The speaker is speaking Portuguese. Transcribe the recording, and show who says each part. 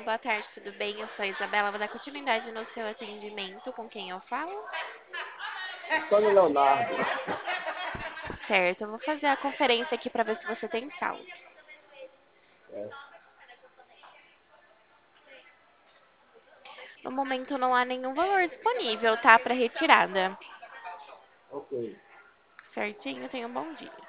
Speaker 1: boa tarde, tudo bem? Eu sou a Isabela, vou dar continuidade no seu atendimento. Com quem eu falo?
Speaker 2: Antônio Leonardo.
Speaker 1: Certo, eu vou fazer a conferência aqui para ver se você tem saldo.
Speaker 2: É,
Speaker 1: No momento não há nenhum valor disponível, tá? Para retirada.
Speaker 2: ok.
Speaker 1: Certinho, tenha um bom dia.